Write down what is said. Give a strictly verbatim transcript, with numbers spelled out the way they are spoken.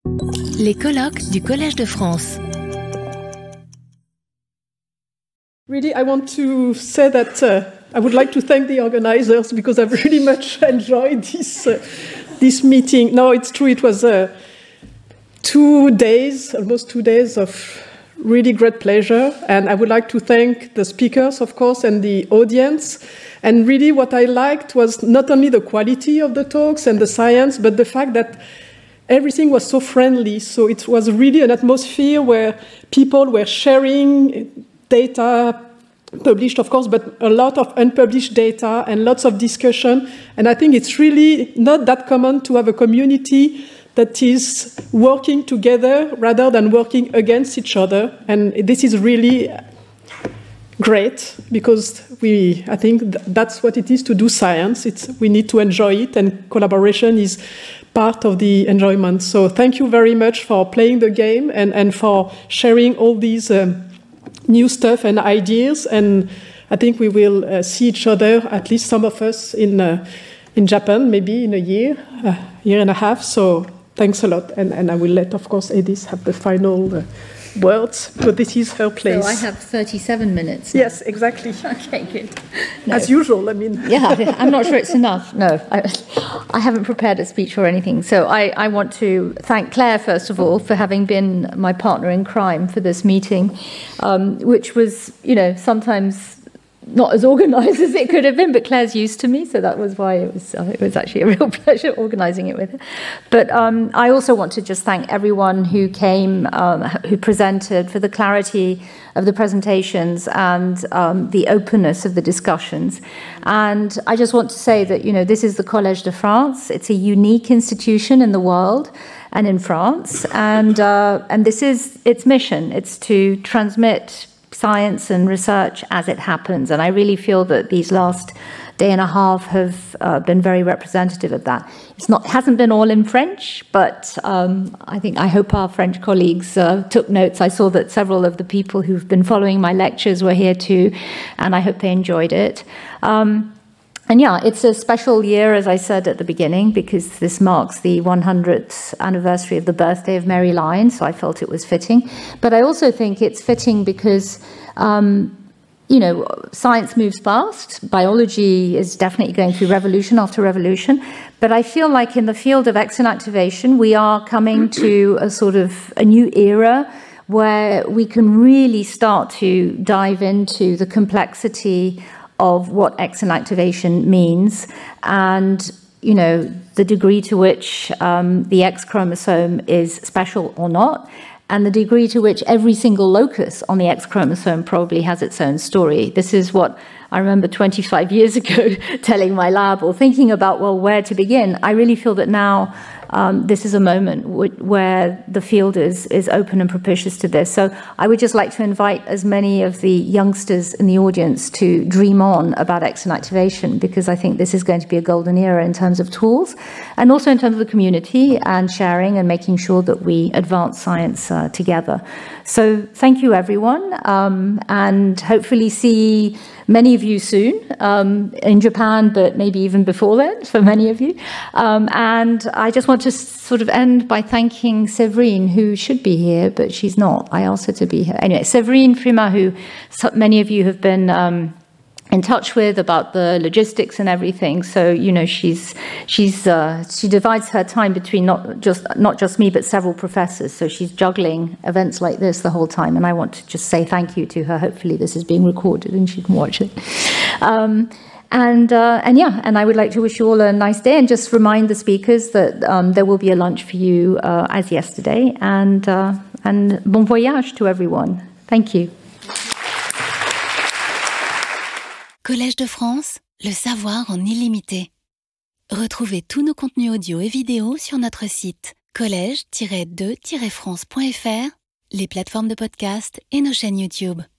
Les colloques du Collège de France. Really, I want to say that uh, I would like to thank the organizers because I've really much enjoyed this uh, this meeting. No, it's true. It was uh, two days, almost two days of really great pleasure. And I would like to thank the speakers, of course, and the audience. And really what I liked was not only the quality of the talks and the science, but the fact that everything was so friendly. So it was really an atmosphere where people were sharing data, published, of course, but a lot of unpublished data and lots of discussion. And I think it's really not that common to have a community that is working together rather than working against each other. And this is really great because we, I think th- that's what it is to do science. It's, we need to enjoy it, and collaboration is part of the enjoyment. So thank you very much for playing the game and, and for sharing all these um, new stuff and ideas. And I think we will uh, see each other, at least some of us, in uh, in Japan, maybe in a year, a year and a half. So thanks a lot. And, and I will let, of course, Edith have the final uh, words, but this is her place. So I have thirty-seven minutes now. Yes, exactly. Okay, good. No. As usual, I mean. Yeah, I'm not sure it's enough. No, I, I haven't prepared a speech or anything. So I, I want to thank Claire, first of all, for having been my partner in crime for this meeting, um, which was, you know, sometimes not as organised as it could have been, but Claire's used to me, so that was why it was uh, it was actually a real pleasure organising it with her. But um, I also want to just thank everyone who came, um, who presented, for the clarity of the presentations and um, the openness of the discussions. And I just want to say that, you know, this is the Collège de France. It's a unique institution in the world and in France, and uh, and this is its mission. It's to transmit science and research as it happens. And I really feel that these last day and a half have uh, been very representative of that. It's not, hasn't been all in French, but um, I think, I hope our French colleagues uh, took notes. I saw that several of the people who've been following my lectures were here too, and I hope they enjoyed it. Um, And yeah, it's a special year, as I said at the beginning, because this marks the one hundredth anniversary of the birthday of Mary Lyon, so I felt it was fitting. But I also think it's fitting because, um, you know, science moves fast. Biology is definitely going through revolution after revolution. But I feel like in the field of exon activation, we are coming to a sort of a new era where we can really start to dive into the complexity of what exon activation means, and, you know, the degree to which um, the X chromosome is special or not, and the degree to which every single locus on the X chromosome probably has its own story. This is what I remember twenty-five years ago telling my lab, or thinking about, well, where to begin. I really feel that now um, this is a moment w- where the field is, is open and propitious to this. So I would just like to invite as many of the youngsters in the audience to dream on about exon activation, because I think this is going to be a golden era in terms of tools, and also in terms of the community and sharing and making sure that we advance science uh, together. So thank you, everyone, um, and hopefully see many of you soon um, in Japan, but maybe even before then for many of you. Um, and I just want to sort of end by thanking Séverine, who should be here, but she's not. I asked her to be here. Anyway, Séverine Frimat, who many of you have been um, in touch with about the logistics and everything. So, you know, she's she's uh, she divides her time between not just not just me, but several professors. So she's juggling events like this the whole time. And I want to just say thank you to her. Hopefully this is being recorded and she can watch it. Um, and uh, and yeah, and I would like to wish you all a nice day, and just remind the speakers that um, there will be a lunch for you uh, as yesterday. And uh, and bon voyage to everyone. Thank you. Collège de France, le savoir en illimité. Retrouvez tous nos contenus audio et vidéo sur notre site collège tiret de tiret france point f r, les plateformes de podcast et nos chaînes YouTube.